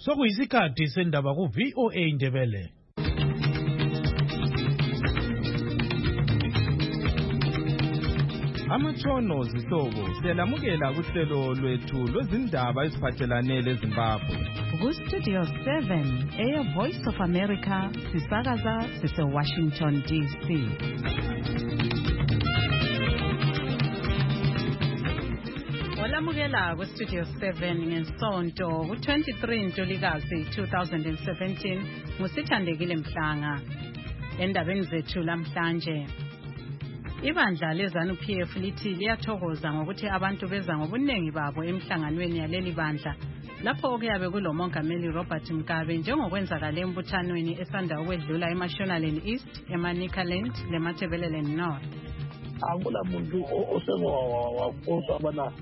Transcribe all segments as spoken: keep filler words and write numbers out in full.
Sokuyisikhathi sendaba ku V O A Ndebele. Amatshono zihlobo siyalamukela kuhlelo lwethu lwezindaba eziphathelane leZimbabwe. Ku Studio seven, Air Voice of America, sisakaza sise Washington D C. Olamukela ku Studio seven ngesonto ku twenty-three Ntulikazi two thousand seventeen ngusithandekile Mhlanga. Endabeni zethu lamhlanje, ibandla leZANU P F lithi liyathokoza ngokuthi abantu beza ngobunengi babo emhlanganweni yaleli bandla lapho okuyabe kulomongameli Robert Mugabe njengokwenzakala embuthanweni esanda ukwedlula eMashonaland East, eManicaland leMatabeleland North. Angula muntu osengowafoswa abana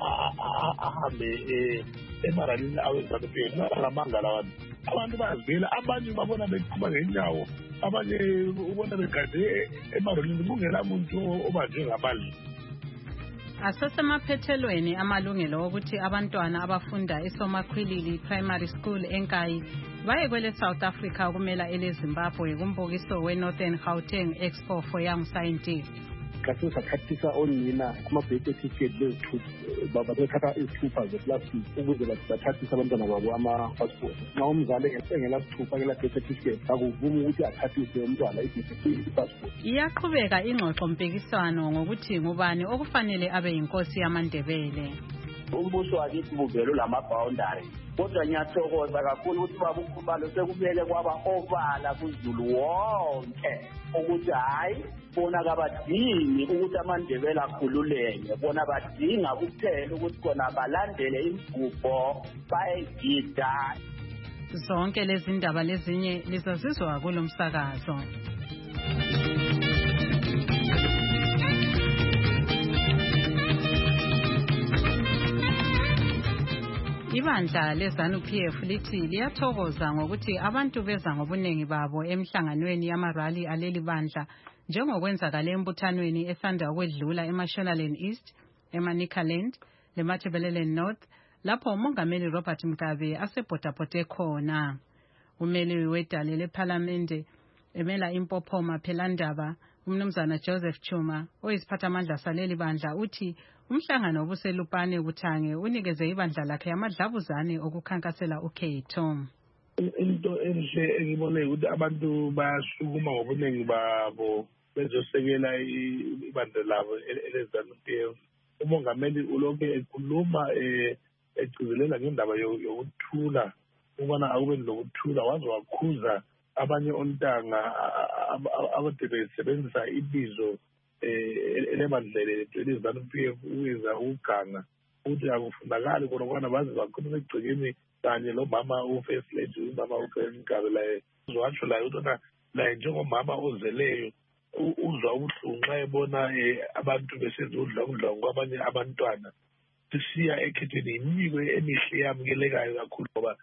ahambe emaralini aweZANU P F ngamangala abantu. Abantu bazivela, abanye babona beqhuba ngenyawo, abanye ubona begade emaralini kungela muntu obanjwe ngamali. Asesemaphethelweni amalungelo ukuthi abantwana abafunda eSomakhwilili Primary School eNkayi baye kwele South Africa ukumela eleZimbabwe kumbukiso weNorthern Gauteng Expo for Young Scientists. Kasi sakhathisa onina kumabheke ticket lezithupha baba bethatha izithupha zeplastic ukuze bathathise abantwana babo ama-passport. Nxa umzali engela sithupha kela bheke ticket akuvumi ukuthi athathise umntwana i-passport. Iyaqhubeka ingxoxo mpikiswano ngokuthi ngubani okufanele abe yinkosi yamaNdebele. Umbuso wakithi buvelo lama-boundary, kodwa ngiyathokoza kakhulu ukuthi baba ukhubalo sekumele kwaba ovala kuZulu wonke ukuthi hayi bona kabadingi ukuthi amaNdebele akhululeke, bona badinga kuphela ukuthi kona balandele imigubho bayegida. Zonke lezi ndaba lezinye lizazizwa kulo msakazo. Ibandla leZANU P F lithi liyathokoza ngokuthi abantu beza ngobunengi babo emhlanganweni yamarali aleli bandla njengokwenzakala embuthanweni esanda ukwedlula eMashonaland East, eManicaland leMatabeleland North lapho umongameli Robert Mugabe asebhodabhode khona. Umeli wedale lePhalamende emela impophoma phelandaba umnumzana Joseph Chuma oyisiphathamandla saleli bandla uthi umhlangano obuselupane ubuthange unikeze ibandla lakhe amadlavuzane okukhankasela ukhetho. Into enhle engibone ukuthi abantu bayasukuma ngobunengi babo bezosekela ibandla labo eleZANU P F. Umongameli ulokhu ekhuluma egcizelela ngendaba yokuthula ukubana akube lokuthula, waze wakhuza abanye ontanga abade besebenzisa ibizo elebandlele eleZANU P F ukuyenza ukuganga ukuthi akufundakali khona ukubana baze bakhuluma egcekeni kanye lomama u-First Lady, umama u-First Mugabe laye uzowatsho laye ukuthi laye njengomama ozeleyo uzwa ubuhlungu nxa ebona abantu besenza udlwangudlwangu kwabanye abantwana. Sisiya ekhethweni yimiko emihle eyamukelekayo kakhulu ngoba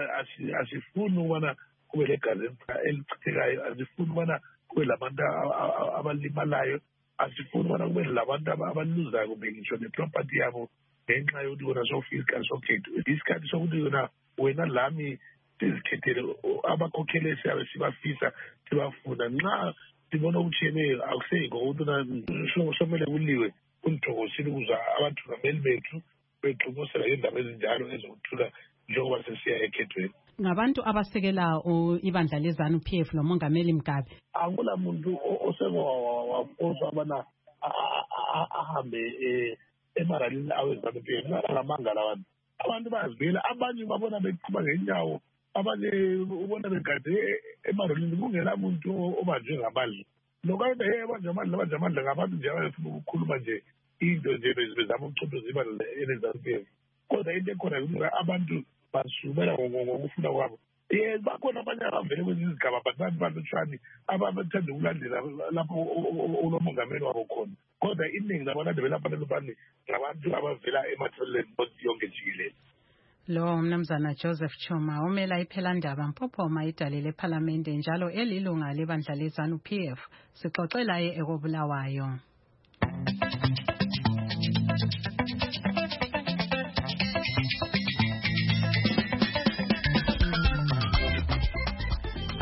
asifuni ukubana kube legazi elichithekayo, asifuni ukubana kube labantu abalimalayo, asifuni ukubana kube labantu abaluzayo kumbe ngitsho neproperty yabo ngenxa yokuthi kona sofika isikhathi sokhetho. Isikhathi sokuthi yona wena lami sizikhethele abakhokheli esiyabe sibafisa sibafuna. Nxa sibona okutshiyeneyo akusekho ukuthi somele kuliwe kunithokozile ukuza abathungameli bethu beqhumusela ngendaba ezinjalo ezokuthula njengoba sesiya ekhethweni. Ngabantu abasekela ibandla leZANU P F lomongameli Mugabe, angula muntu osengowafoswa abana ahambe emaralini aweZANU P F ngamangala abantu. Abantu bazivela, abanye babona beqhuba ngenyawo, abanye ubona begade emaralini kungela muntu obanjwe ngamali. Lokho hey abanje amandla abanje amandla ngabantu nje abafuna ukukhuluma nje into nje bezama ukucophoza ibandla eleZANU P F. Kodwa into ekhona ukuthi abantu basumela ngokufuna kwabo. Eh bakhona abanye abavele kwezinye izigaba abantu balutshwane abathanda ukulandela lapho unomongameli wabo khona. Kodwa iningi labalandeli lapha lebani ngabantu abavela eMatabeleland yonke jikelele. Lo mnumzana Joseph Chuma umela iphelandaba mpophoma idale lePhalamende njalo elilunga lebandla leZANU P F sixoxela ekobulawayo.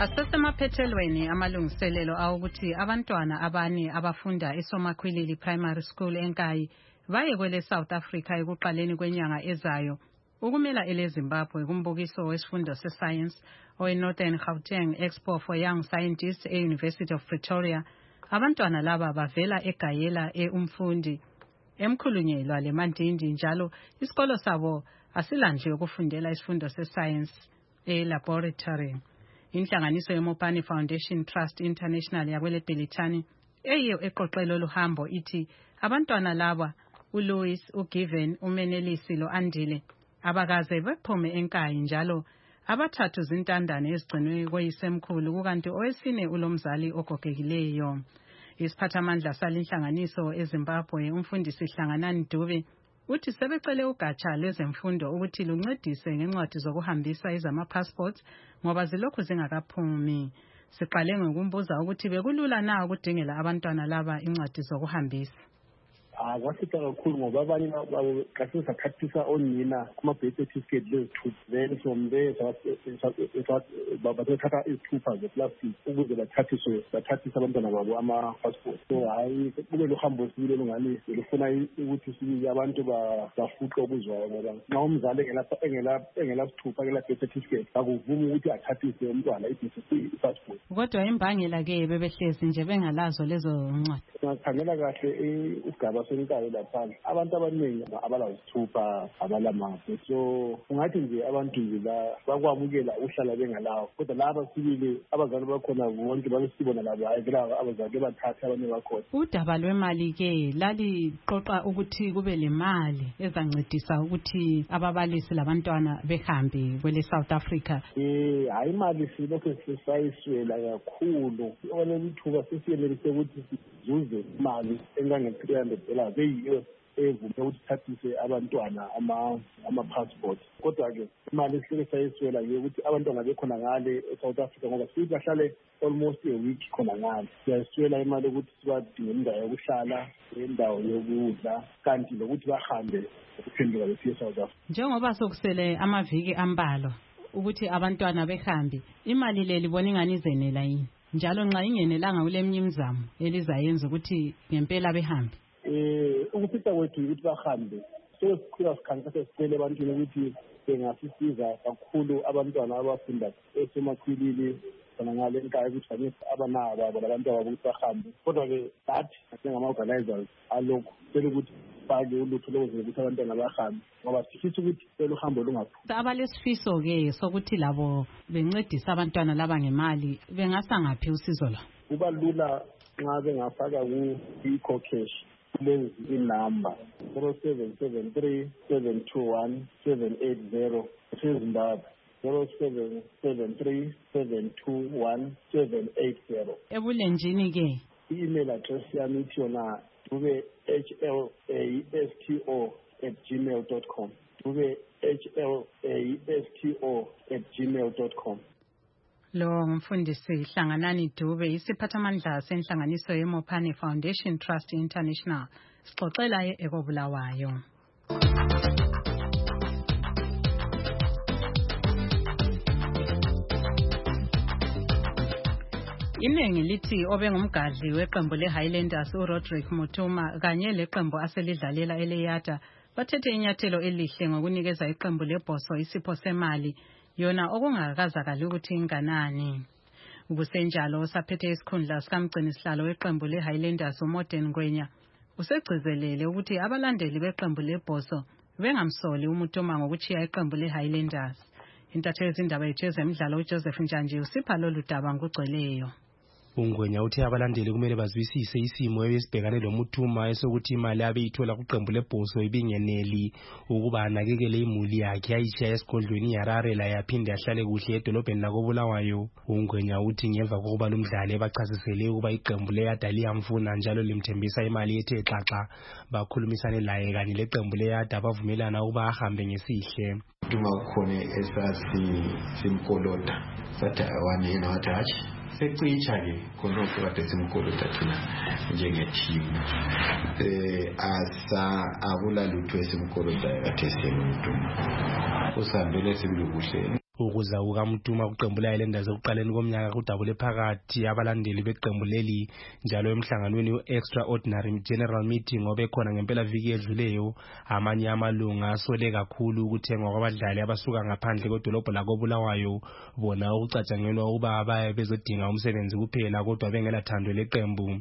Asesemaphethelweni amalungiselelo awukuthi abantwana abane abafunda eSomakhwilili Primary School eNkayi baye kwele South Africa ekuqaleni kwenyanga ezayo ukumela ele Zimbabwe kumbukiso wesifundo se-science owe-Northern Gauteng Expo for Young Scientists e-University of Pretoria. Abantwana laba bavela eGayela e-Umfundi emkhulunyelwa leMandindi njalo isikolo sabo asilandle ukufundela isifundo se-science e-laboratory. Inhlanganiso yeMopani Foundation Trust International yakwele Belitani eyiyo eqoqela oluhambo ithi abantwana laba uLouis, uGiven, uMenelisi lo-Andile abakaze bephume eNkayi njalo abathathu zintandane ezigcinwe koyisemkhulu kukanti owesine ulomzali ogogekileyo. Isiphathamandla salinhlanganiso eZimbabwe umfundisi Hlanganani Dube uthi sebecele ugatsha lwezemfundo ukuthi luncedise ngencwadi zokuhambisa ezama-passports ngoba zilokhu zingakaphumi. Siqale ngokumbuza ukuthi bekulula na ukudingela abantwana laba incwadi zokuhambisa. Ah, kwasiza kakhulu ngoba abanye kasi sakhathisa onina kuma-birth certificate lezithupha then from there bathatha izithupha zeplastic ukuze bathathiswe bathathise abantwana babo ama-passport. So hayi kube luhambo osibile lungani lufuna ukuthi sibili abantu bafuqe okuzwayo ngoba nxa umzali engela sithupha engela birth certificate akuvumi ukuthi athathise umntwana i-passport. Kodwa imbangela-ke bebehlezi nje bengalazo lezo ncwadi. Singakhangela kahle isigaba seNkayi lapha abantu abaningi abalazithupha abalamaphi, so ungathi nje abantu nje bakwamukela uhlala bengalawo kodwa laba sibili abazali bakhona bonke babesibona labo ayikela abazali bathatha abanye bakhona. Udaba lwemali-ke laliqoqa ukuthi kube le mali ezancedisa ukuthi ababalisi labantwana behambe kwele South Africa. Eh hayi imali silokho sisayiswela kakhulu oleli thuba sisiyenelise ukuthi sizuze imali engange-three hundred dollars eyiyo evume ukuthi thathise abantwana ama-passport. Kodwa-ke imali esike sayiswela-ke ukuthi abantwana bekhona ngale e-South Africa ngoba sithi bahlale almost a week khona ngale. Siyayiswela imali ukuthi sibadinge indawo yokuhlala, indawo yokudla kanti lokuthi bahambe ukuphenduka besiye e-South Africa. Njengoba sokusele amaviki ambalwa ukuthi abantwana behambe, imali le libona ingani izenela yini? Njalo nxa ingenelanga kule minye imizamo elizayenza ukuthi ngempela behambe. Eh ukufisa kwethu ukuthi bahambe sesikhula sikhankasa sicela ebantwini ukuthi bengasisiza kakhulu abantwana abafunda eSomakhwilili khona ngale eNkayi ukuthi fanele abanabo babo labantu ababo ukuthi bahambe. Kodwa-ke bathi njengama-organizers alokhu sele ukuthi fake ulutho lokuze ukuthi abantwana bahambe ngoba sifisa ukuthi sele uhambo lungaphumi. Abalesifiso-ke sokuthi labo bencedisa abantwana laba ngemali bengasa ngaphi usizo lwabo? Kuba lula nxa bengafaka ku-eCocash lezi inamba zero seven seven three seven two one seven eight zero eZimbabwe zero seven seven three seven two one seven eight zero. Ebulenjini-ke i-email address yami ithi yona dube h l a s t o at gmail dot com dube h l a s t o at gmail dot com. Lo ngumfundisi Hlanganani Dube isiphathamandla senhlanganiso yeMopani Foundation Trust International sixoxela ekobulawayo. Inengi lithi obengumgadli weqembu leHighlanders uRodrick Mutuma kanye leqembu aselidlalela eLeyata bathethe inyathelo elihle ngokunikeza iqembu lebhoso isipho semali yona okungakazakala ukuthi inganani. Ukusenjalo saphethe isikhundla sikamgcini sihlalo weqembu leHighlanders uModern Ngwenya usegcizelele ukuthi abalandeli beqembu lebhoso bengamsoli uMutuma ngokuchiya iqembu leHighlanders. Intatheli zindaba yethu ezemidlalo uJoseph Njanje usipha lolu daba ngugcweleyo. uNgwenya uthi abalandeli kumele bazwisise isimo esibhekane loMutuma esokuthi imali abeyithola kuqembu lebhoso ibingeneli ukuba anakekele imuli yakhe ayishiya esigodlweni iHarare la yaphinde ahlale kuhle edolobheni lakoBulawayo. uNgwenya uthi ngemva kokuba lumdlali bachasisele ukuba iqembu leYada liyamfuna njalo limthembisa imali ethe xaxa bakhulumisane laye kanye leqembu leYada bavumelana ukuba ahambe ngesihle. Mutuma ukhona esasi simkolota sathi awani yena wathi hathi secitsha-ke khonokho kade simkolota thina njengetimu um akula lutho esimkolota kade semutuma usihambele sibili kuhle. ukuza kukaMtuma kuqembu le-Highlanders ekuqaleni komnyaka kudabule phakathi abalandeli beqembu leli njalo emhlanganweni we-extraordinary general meeting obekhona ngempela viki edluleyo amanye amalunga asole kakhulu ukuthengwa kwabadlali abasuka ngaphandle kwedolobho lakoBulawayo bona ukucatshangelwa ukuba abaye bezodinga umsebenzi kuphela kodwa bengelathando leqembu.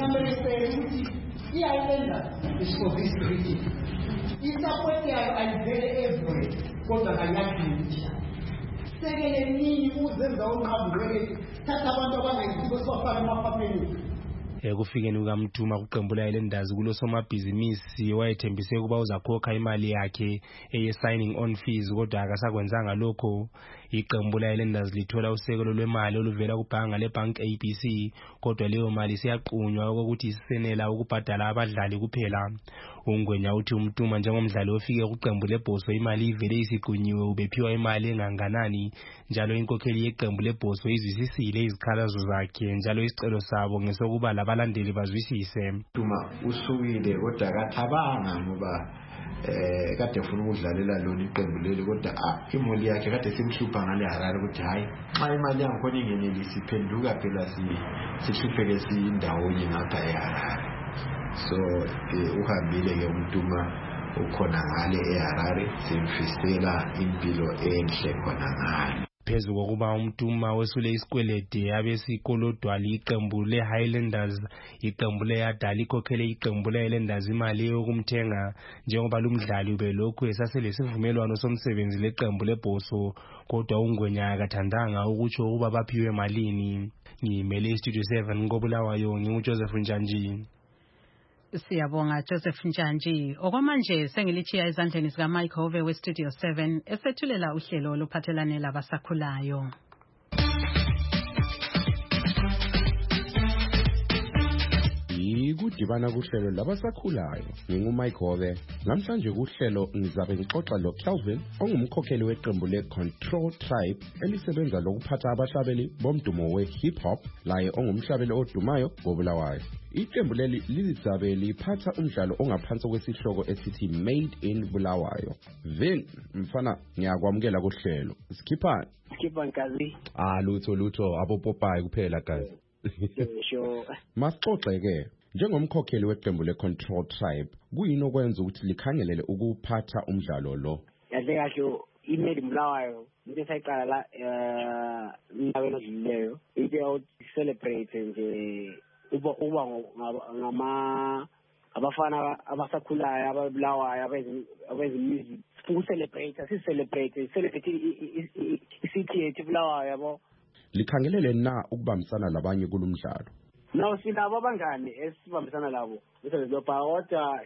Isapoti yayo ayivele everywhere kodwa kanyakhinisha sekele nini uzenza unqabuleke thatha abantu abangayisibo sibafaka emafameni. Ekufikeni kukaMtuma kuqembu le-Highlanders kulosomabhizinisi wayethembise ukuba uzakhokha imali yakhe eye-signing on fees kodwa akasakwenzanga lokho. Iqembu le-Highlanders lithola usekelo lwemali oluvela kubhanga leBank A B C kodwa leyo mali siyaqunywa ukuthi isisenela ukubhadala abadlali kuphela. Ungwenya uthi uMtuma njengomdlali ofike kuqembu leBhoso imali ivele isiqunyiwe ubephiwa imali enganganani njalo inkokheli yeqembu leBhoso izwisisile izikhalazo zakhe njalo isicelo sabo ngesokuba labalandeli bazwisise. Mtuma usukile kodwa akathabanga ngoba eh kade ufuna ukudlalela lona iqembu leli kodwa imali yakhe kade simhlupha ngale Harare ukuthi hayi xa imali yangikhona ingenelisi iphenduka phela sihlupheke siyindawo ngapha eHarare. So uhambile ke uMtuma ukhona ngale eHarare simfisela impilo enhle khona ngale. Phezu kokuba uMtuma wesule isikwelede abesikolodwa liqembu le-Highlanders iqembu leyadala ikhokhele iqembu le-Highlanders imali yokumthenga njengoba lumdlali ubelokhu esaselesivumelwano somsebenzi leqembu leBhoso kodwa uNgwenya akathandanga ukutsho ukuba baphiwe malini. Ngimele iStudio seven koBulawayo nginguJoseph Njanji. Siyabonga Joseph Njanji. Okwamanje sengilithiya ezandleni zika Mike Hove weStudio seven esethulela uhlelo oluphathelane labasakhulayo. Ikudibana kuhlelo labasakhulayo nginguMike Hove. Namhlanje kuhlelo ngizabe ngixoxa lo Kelvin ongumkhokheli weqembu le-Control Tribe elisebenza lokuphatha abahlabeli bomdumo we-hip hop laye ongumhlabeli odumayo koBulawayo. Iqembu leli lizabe liphatha umdlalo ongaphansi kwesihloko esithi Made in Bulawayo. Vin mfana ngiyakwamukela kuhlelo. Skipani. Skipani kazi. Ah lutho lutho abopopayi kuphela kazi. Sure. Masixoxe ke njengomkhokheli weqembu le-Control Tribe kuyini okwenza ukuthi likhangelele ukuphatha umdlalo lo? Yahle kahle i-Made in Bulawayo into sayiqala la eh nawe leyo into celebrate nje uba uba ngama abafana abasakhulayo ababulawayo abezi music ku celebrate si celebrate celebrate isithe yethu Bulawayo yabo. Likhangelele na ukubambisana labanye kulumdlalo? No silabo abangane esibambisana labo usebenza bawota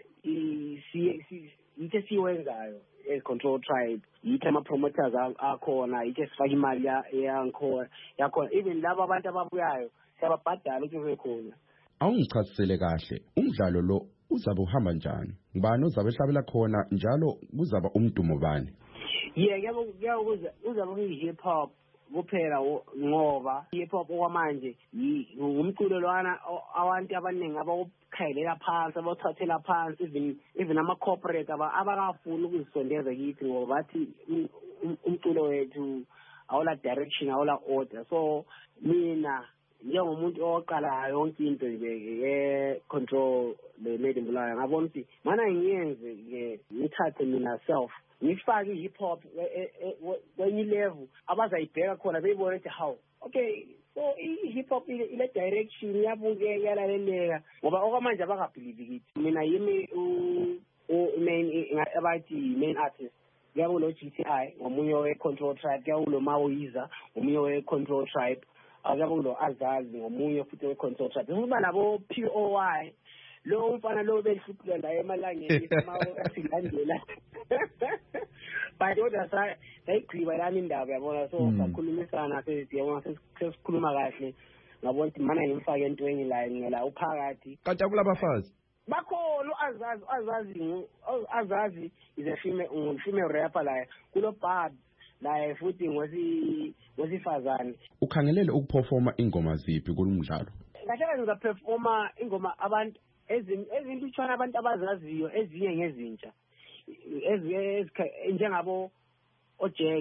ithe siwenzayo e-Control Tribe ithe ama promoters akhona ithe sifaka imali yakhona yakhona even labo abantu ababuyayo siyababhadala ukuthi bekhona. Awungichazisele kahle umdlalo lo uzabe uhamba njani? Ngibani ozabe ehlabela khona njalo kuzaba umdumo bani? Yeah kuyakuza uzabe uyi-hip hop kuphela ngoba hip hop okwamanje ngumculo lwana abantu abaningi abawukhayelela phansi abawuthathela phansi even even ama corporate abangafuni ukuzisondeza kithi ngoba bathi umculo wethu awula direction awula order. So mina njengomuntu oqala yonke into nje control le Made in Bulawayo ngabona ukuthi mana ngiyenze ke ngithathe mina self ngifake i-hip hop kwenye level abazayibheka khona beyibone ukuthi how okay so i-hip hop ile direction yabukeka yalaleleka ngoba okwamanje abangabhilivi kithi mina yimi u-main abathi main artist kuyakulo G T I ngomunye we-Control Tribe kuyakulo Mawiza ngomunye we-Control Tribe akuyakulo Azazi ngomunye futhi we-Control Tribe ngoba labo P O Y lo umfana lo behluphula la emalangeni mawo asilandela but oda sa ayigqiba lana indaba yabona so sakhulumisana sesiyabona sesikhuluma kahle ngabona ukuthi mana ngimfake entweni la ngela uphakathi kanti akulabafazi bakhona Azazi Azazi Azazi is a female um, female rapper la kulo bad la futhi ngosi ngosifazane. Ukhangelele ukuperforma ingoma ziphi kulumdlalo? Kahle ngizaperforma ingoma abantu ezinto utshwana abantu abazaziyo ezinye ngezintsha njengabo ojeki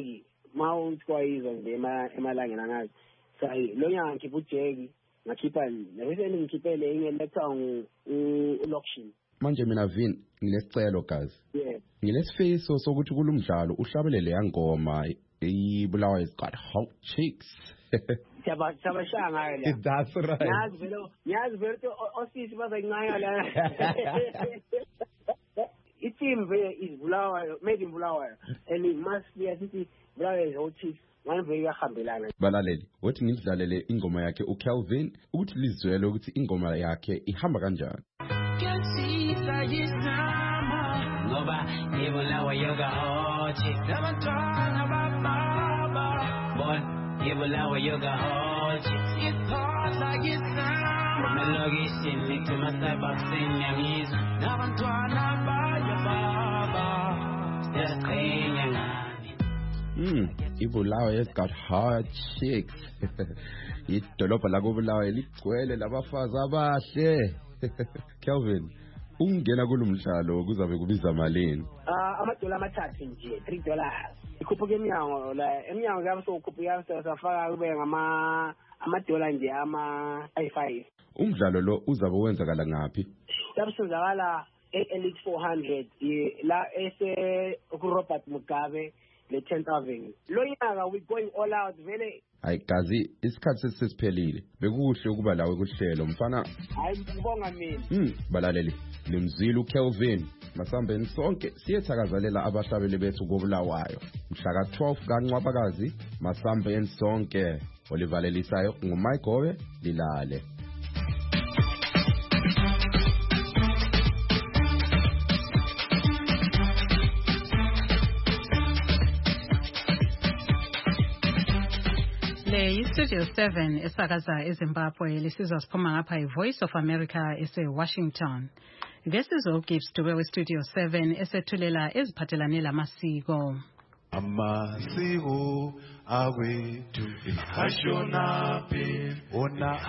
ma usikwayiza nje emalangeni angazi sayi lo nyanga ngikhipha ujeki ngakhipha nebese ngikhipele ingeletha u-auction manje mina Vin nginesicelo gazi yeah ngilesifiso sokuthi kulumdlalo uhlabelele yangoma ibulawa is got hot cheeks Chaba chaba shanga la. That's right. Yazi vele yazi vele osisi bazayincaya la. Team vele is Bulawayo, made in Bulawayo, and it must be a city Bulawayo is hot cheeks. One very hambelana. Balaleli, wathi ngidlalele ingoma yakhe uKelvin ukuthi lizwele ukuthi ingoma yakhe ihamba kanjani. Ngoba ibulawayo ga hot cheeks. Abantwana baba. Boy Ibulawa yoga hot chicks, it's hot like it's summer. Melogi sini tumasa baksin yamiz. Nabantwana baya baba, just clean Hmm, Ibulawa has got hot chicks. Idolobha la kubulawa ligcwele labafazi abahle. Kelvin, ungena kulumdlalo kuzabe kubiza malini? Ah, amadola amathathu nje, three dollars. Ikhuphuka eminyango la eminyango yabo sokukhuphuka safaka kube ngama amadola nje ama five. Umdlalo lo uzabe wenzakala ngaphi? Lapho senzakala e-Elite four hundred la ese kuRobert Mugabe le tenth Avenue. Lo nyaka we going all out vele. Hayi gazi isikhathi sesiphelile. Bekuhle ukuba lawe kuhlelo mfana. Hayi ngibonga mina. Hmm, balaleli. Limzila uKelvin. Masambeni sonke siyethakazalela abahlabeli bethu kobulawayo. Mhla ka twelve kaNcwabakazi, masambeni sonke. Olivalelisayo nguMayigobe Lilale. Le Studio seven esakaza eZimbabwe lisizwa siphuma ngapha iVoice of America ese Washington. Ngesizo Gibbs we Studio seven esethulela eziphathelane lamasiko. Amasiko awethu ashonaphi ona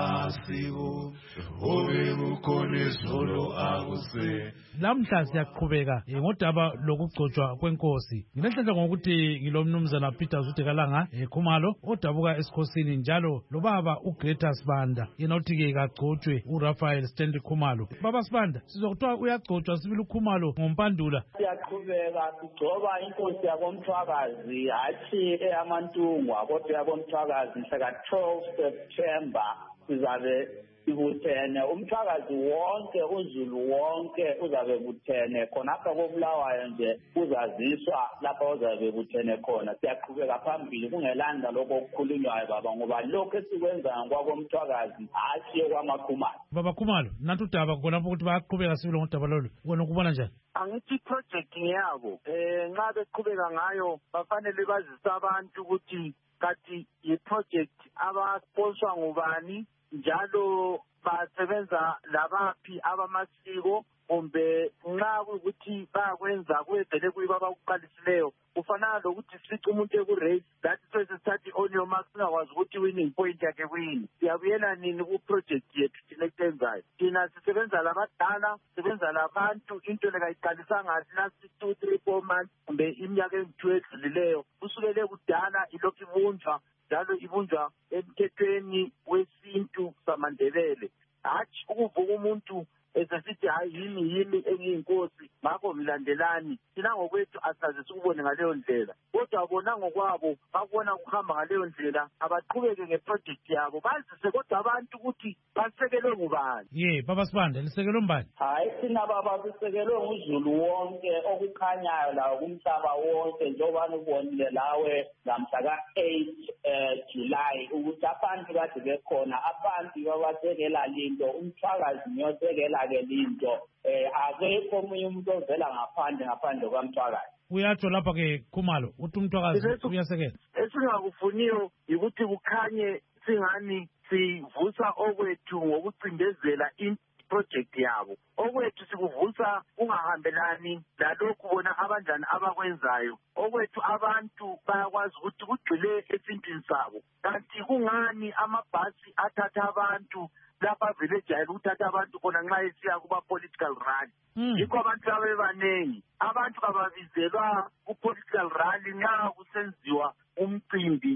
amasiko obe kukhona izolo akuse. Lamhla siyaqhubeka ngodaba lokugcotshwa kwenkosi. Nginenhlanhla ngokuthi ngilomnumzana Peter Zutekalanga eKhumalo odabuka esikhosini njalo lo baba uGreta Sibanda yena uthi ke kagcotshwe uRaphael Stanley Khumalo. Baba Sibanda sizokuthiwa uyagcotshwa sibili uKhumalo ngompandula. Siyaqhubeka sigcoba inkosi yakomthwakazi hathi eyaMantungwa kodwa yakomthwakazi mhla twelve September sizabe sibuthene umthwakazi wonke uZulu wonke uzabe buthene khona apha kobulawayo nje uzaziswa lapha uzabe buthene khona siyaqhubeka phambili kungelanda lokho okukhulunywayo baba ngoba lokho esikwenzayo kwakomthwakazi hathi kwamakhumalo. Baba Khumalo nantu udaba khona ukuthi bayaqhubeka sibili ngodaba lolu wena ukubona njani? Angithi project yabo eh nxa beqhubeka ngayo bafanele bazisa abantu ukuthi kathi i project abasponsor ngubani njalo basebenza labaphi abamasiko kumbe nxa ukuthi bayakwenza kwevele kuyiba bakuqalisileyo kufanele lokuthi sifice umuntu eku-race that first start on your mark singakwazi ukuthi winning point yakhe kuyini. Siyabuyela nini ku-project yethu thina ekuyenzayo thina sisebenza labadala sisebenza labantu into lekayiqalisanga last two three four months kumbe iminyaka engu-two edlulileyo kusukele kudala ilokhu ibunjwa njalo ibunjwa emthethweni wesintu samaNdebele hatshi ukuvuka umuntu esesithi hayi yini yini engiyinkosi ngakho mlandelani thina ngokwethu asaze sikubone ngaleyo ndlela kodwa bona ngokwabo bakubona kuhamba ngaleyo ndlela abaqhubeke ngeproject yabo bazise kodwa abantu ukuthi basekelwe ngubani. Ye baba Sibanda lisekelwe mbani? Hayi thina baba sisekelwe nguZulu wonke okukhanyayo lawo kumhlaba wonke njengoba ubonile lawe ngamhla ka eight July ukuthi abantu kade bekhona abantu babasekela linto umthwakazi niyosekela ke linto eh akekho omunye umuntu ovela ngaphandle ngaphandle kwamthwakazi. Uyatsho lapha ke Khumalo uthi umthwakazi uyasekela. Esingakufuniyo ukuthi kukhanye singani sivusa okwethu ngokucindezela project yabo okwethu sikuvusa ungahambelani lalokhu bona abanjani abakwenzayo okwethu abantu bayakwazi ukuthi kugcile esintwini sabo kanti kungani amabhasi athatha abantu lapha vele ejayele ukuthatha abantu khona nxa esiya kuma-political rally. Yikho abantu laba bebaningi. Abantu kababizelwa ku-political rally nxa kusenziwa umcimbi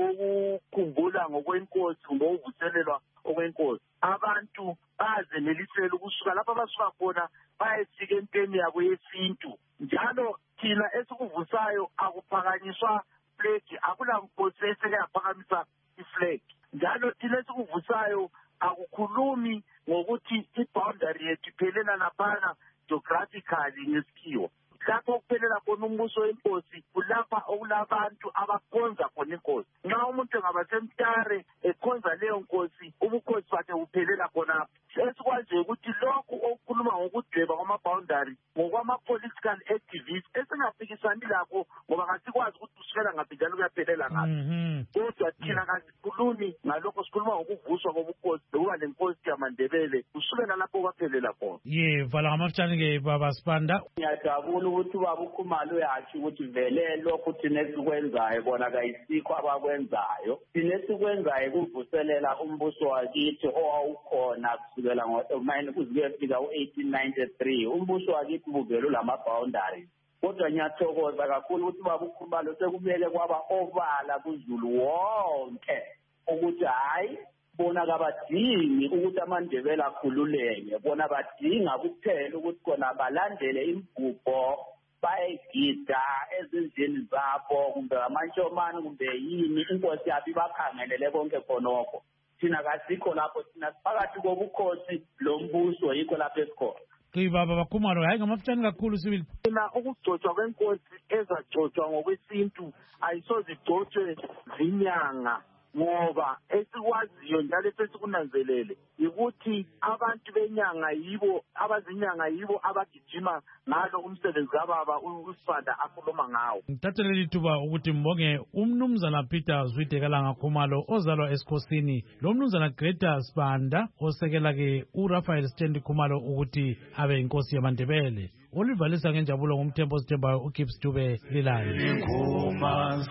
ukukhumbula ngokwenkosi kumbe ukuvuselelwa okwenkosi. Abantu bazenelisela ukusuka lapho abasuka khona bayefika empeni yabo yesintu. Njalo thina esikuvusayo akuphakanyiswa flag, akula nkosi eseke yaphakamisa iflag. Njalo thina esikuvusayo akukhulumi ngokuthi i-boundary yethu iphelela laphana geographically ngesikhiwo. Lapho kuphelela khona umbuso wenkosi kulapha okulabantu abakhonza khona inkosi. Nxa umuntu engaba semtare ekhonza leyo nkosi, ubukhosi bakhe buphelela khona. Esikwazi ukuthi lokhu okukhuluma ngokudweba kwama-boundary ngokwama-political activists esingafikisani lakho ngoba kasikwazi ukuthi usukela ngaphi njalo kuyaphelela ngaphi. Kodwa thina kasikhulumi ngalokho, sikhuluma ngokuvuswa kobukhosi lokuba lenkosi yamaNdebele kusukela lapho kwaphelela khona. Ye vala ngamafutshane-ke baba Sibanda. Ngiyajabula ukuthi ubaba uKhumalo uyasho ukuthi vele lokhu thina esikwenzayo bona kayisikho abakwenzayo. Thina esikwenzayo kuvuselela umbuso wakithi owawukhona kusukela ngo-mine kuze kuyefika u-eighteen ninety-three. Umbuso wakithi buvele ulama-boundaries. Kodwa ngiyathokoza kakhulu ukuthi ubaba uKhumalo sekubeke kwaba obala kuZulu wonke ukuthi hhayi bona kabadingi ukuthi amaNdebele akhululeke, bona badinga kuphela ukuthi khona balandele imigubho bayegida ezindlini zabo kumbe amantshomane kumbe yini inkosi yabo ibakhangelele konke khonokho. Thina kasikho lapho, thina siphakathi kobukhosi lo mbuso yikho lapho esikhona. Baba baKhumalo, hayi ngamafutshane kakhulu sibili. Thina ukugcotshwa kwenkosi ezagcotshwa ngokwesintu ayisoze igcotshwe zinyanga, ngoba esikwaziyo njalo sesikunanzelele ukuthi abantu benyanga yibo abazinyanga yibo abagijima ngalo umsebenzi kababa uSibanda akhuluma ngawo. Ngithathele lithuba ukuthi mbonge umnumzana Peter Zwitekalanga Khumalo ozalwa esikhosini, lo mnumzana Greta Sibanda osekela-ke uRaphael Stendi Khumalo ukuthi abe inkosi yamaNdebele. Olivalisa ngenjabulo ngumthembo osithembayo uGibbs Dube Lilani. Ingoma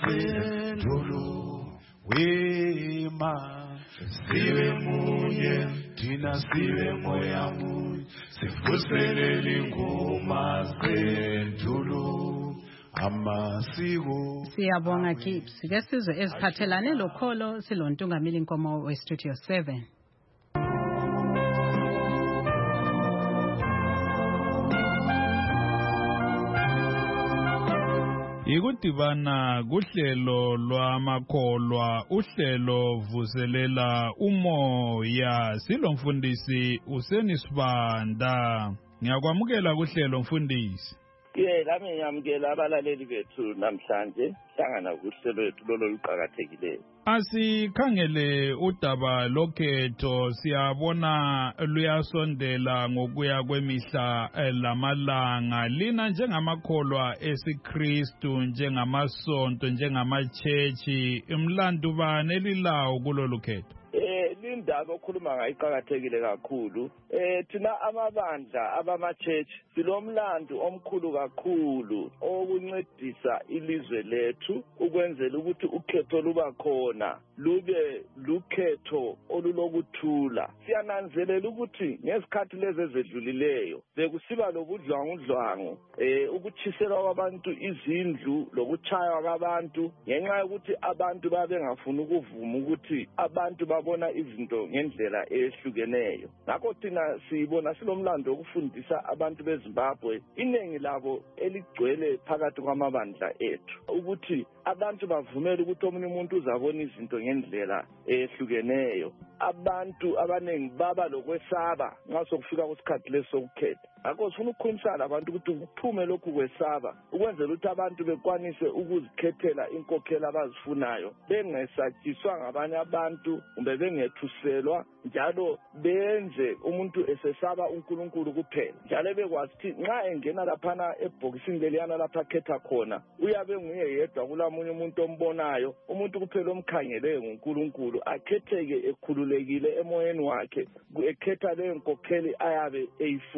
zendulo wema sibe munye thina sibe moya munye sivuselele ingoma zendulo amasiko. Siyabonga Gibbs. Ke sizwe eziphathelane lokholo silontungameli Nkomo we Studio seven. Ikudibana kuhlelo lwamakholwa, uhlelo vuselela umoya. Silomfundisi Useni Sibanda. Ngiyakwamukela kuhlelo mfundisi. Ye lami ngiyamukela abalaleli bethu namhlanje hlangana kuhlelo lethu lolo luqhakathekileyo. Asikhangele udaba lokhetho, siyabona luyasondela ngokuya kwemihla lamalanga. Lina njengamakholwa esiKristu, njengamasonto, njengamachechi, imlandu bani elilawo kulolu khetho? Eh lindaba okhuluma ngayiqhakathekile kakhulu. Eh thina amabandla abama-church silomlando omkhulu kakhulu okuncedisa ilizwe lethu ukwenzela ukuthi ukhetho luba khona lube lukhetho olulokuthula. Siyananzelela ukuthi ngesikhathi lezi ezedlulileyo bekusiba lobudlwangudlwangu, eh ukutshiselwa kwabantu izindlu lokuchaywa kwabantu ngenxa yokuthi abantu babengafuni ukuvuma ukuthi abantu babona izinto ngendlela ehlukeneyo. Ngakho thina sibona silomlando wokufundisa abantu beZimbabwe, iningi labo eligcwele phakathi kwamabandla ethu, ukuthi abantu bavumele ukuthi omunye umuntu uzabona izinto ngendlela ehlukeneyo. Abantu abaningi baba lokwesaba nxa sokufika kwesikhathi leso sokukhetha. Ngakho sifuna ukukhulumisana abantu ukuthi kuphume lokhu kwesaba ukwenzela ukuthi abantu bekwanise ukuzikhethela inkokheli abazifunayo, bengesatshiswa ngabanye abantu kumbe bengethuselwa, njalo benze umuntu esesaba uNkulunkulu kuphela, njalo bekwazi ukuthi nxa engena laphana ebhokisini leliyana lapha khetha khona uyabe nguye yedwa kulamunye umuntu ombonayo, umuntu kuphela omkhangeleyo nguNkulunkulu, akhetheke ekhululekile emoyeni wakhe ekhetha leyo nkokheli ayabe eyifuna.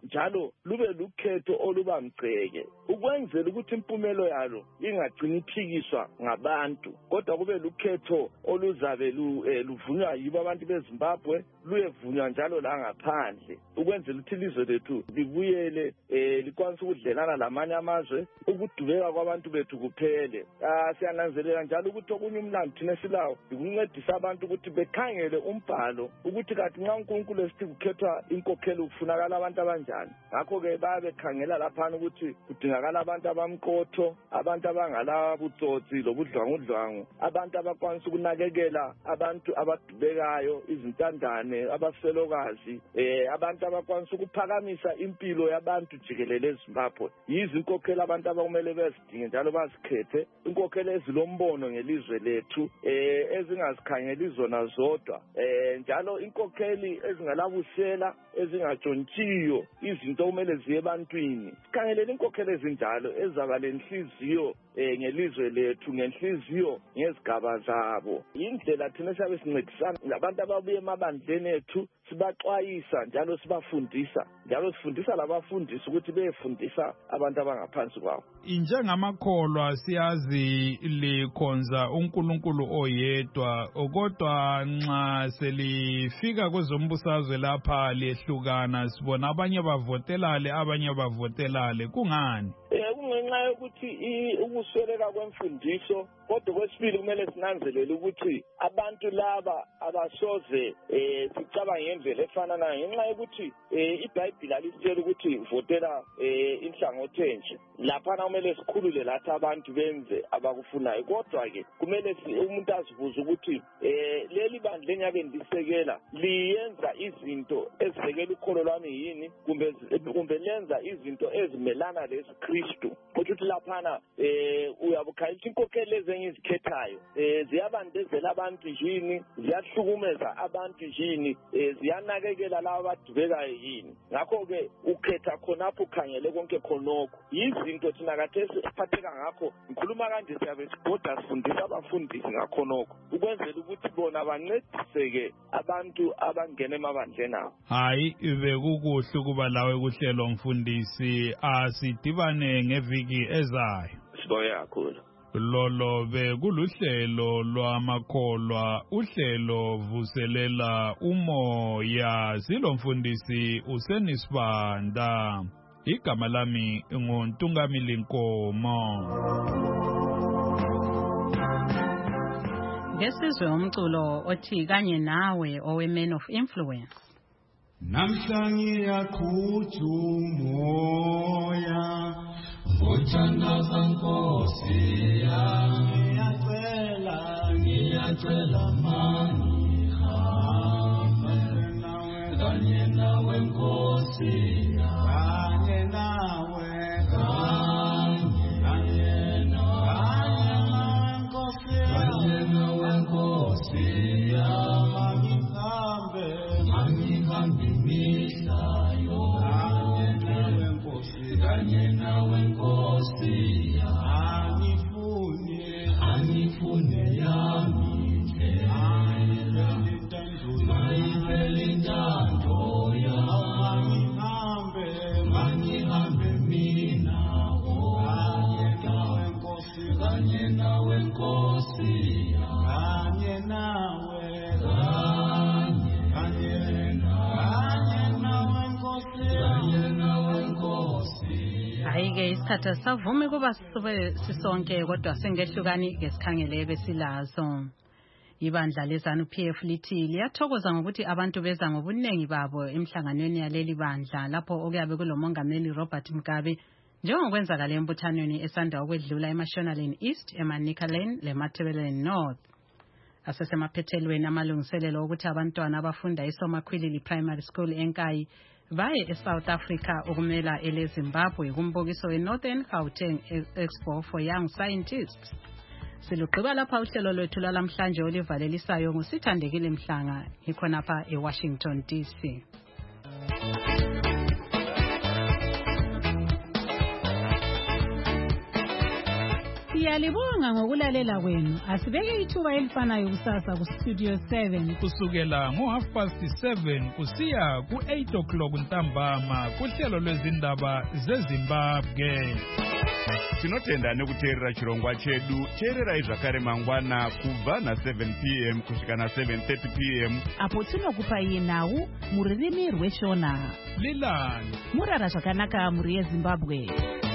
njalo lube lukhetho olubamgceke ukwenzela ukuthi impumelo yalo ingagcini iphikiswa ngabantu kodwa kube lukhetho oluzabe luvunywa yibo abantu beZimbabwe luyevunywa njalo la ngaphandle ukwenzela ukuthi ilizwe lethu libuyele likwanise ukudlelana lamanye amazwe ukudubeka kwabantu bethu kuphele. Siyananzelela njalo ukuthi okunye umlando thina silawo ukuncedisa abantu ukuthi bekhangele umbhalo ukuthi kathi nxa uNkulunkulu esithi kukhethwa inkokhelo kufunakala abantu abanjani. Ngakho-ke babe bekhangela laphana ukuthi kudingakala abantu abamqotho, abantu abangala butsotsi lobudlwangudlwangu, abantu abakwanisa ukunakekela abantu abadubekayo, izintandane, abaselokazi, eh abantu abakwanisa ukuphakamisa impilo yabantu jikelele eZimbabwe. Yizo inkokhelo abantu abakumele bezidinge njalo bazikhethe, inkokhelo ezilombono ngelizwe lethu eh ezingazikhangela izona zodwa, eh njalo inkokheli ezingalabusela ezingatshontshiyo izinto kumele ziye ebantwini. Sikhangelele inkokhelo ezinjalo ezaba lenhliziyo eh ngelizwe lethu ngenhliziyo ngezigaba zabo. Indlela thina siyabe sincedisana labantu ababuye emabandleni ethu sibaxwayisa njalo sibafundisa njalo sifundisa labafundisi ukuthi beyefundisa abantu abangaphansi kwabo. Njengamakholwa siyazi likhonza uNkulunkulu oyedwa kodwa nxa selifika kwezombusazwe lapha lehlukana sibona abanye bavotelale abanye bavotelale kungani? Eh kungenxa yokuthi ukusweleka kwemfundiso kodwa kwesibili kumele sinanzelele ukuthi abantu laba abasoze eh sicabanga ngendlela efana nayo ngenxa yokuthi iBhayibheli alisitshela ukuthi votela inhlangothi enje. Lapha kumele sikhulule lathi abantu benze abakufunayo kodwa ke kumele umuntu azibuze ukuthi eh leli bandla enyake ndisekela liyenza izinto ezisekela ukholo lwami yini kumbe kumbe lenza izinto ezimelana lesikristu. Ukuthi lapha eh uyabukhalisa inkokhelo ezengizikhethayo eh ziyabandezela abantu yini, ziyahlukumeza abantu yini, ziyanakekela laba abadubekayo yini. Ngakho-ke ukhetha khonapho ukhangele konke khonokho. Yizinto thina kade siphatheka ngakho ngikhuluma kanje siyabe sibhoda sifundisa abafundisi ngakhonokho ukwenzela ukuthi bona bancediseke abantu abangena emabandleni abo. Hayi bekukuhle ukuba lawe kuhlelo mfundisi asidibane ngeviki ezayo. Sibonge kakhulu. Lolo bekuluhlelo lwamakholwa uhlelo vuselela umoya silomfundisi uSenisibanda igama lami nguNtungamili Nkomo. Ngesizwe umculo othi kanye nawe owe Man of Influence. Namhlanje yakhutha umoya uthandaza Nkosi yami ngiyacela ngiyacela mani hamba kanye nawe Nkosi kanye nawe kanye nawe Nkosi kanye nawe Nkosi yami ngihambe ngihambe mihlayo kanye nawe Nkosi kanye nawe Nkosi angifune angifune yami ngayivele intando yami ngihambe ngihambe mina kanye nawe Nkosi kanye nawe Nkosi kanye nawe kanye nawe Nkosi kanye nawe Nkosi. Hayi-ke isikhathi asavumi kuba sibe sisonke kodwa sengehlukani ngesikhangele besilazo. Ibandla leZANU-P F lithi liyathokoza ngokuthi abantu beza ngobuningi babo emhlanganweni yaleli bandla lapho okuyabe kulomongameli Robert Mugabe njengokwenzakala embuthanweni esanda ukwedlula eMashonaland East, eManicaland leMatabeleland North. Asesemaphethelweni amalungiselelo ukuthi abantwana abafunda eSomakhwilili Primary School eNkayi baye eSouth Africa ukumela eleZimbabwe kumbukiso weNorthern Gauteng Expo for Young Scientists. Silugqiba lapha uhlelo lwethu lalamhlanje olivalelisayo nguSithandekile Mhlanga ikhonapha eWashington D C. Siyalibonga ngokulalela kwenu. Asibeke ithuba elifanayo kusasa ku Studio seven. Kusukela ngo half past seven kusiya ku eight o'clock ntambama kuhlelo lwezindaba zeZimbabwe. Tinotenda nekuteerera chirongwa chedu. Teererai zvakare mangwana kubva na seven p m kusvika na seven thirty p m apo tinokupai nhau mururimi rweshona. Lilani murara zvakanaka muri yeZimbabwe.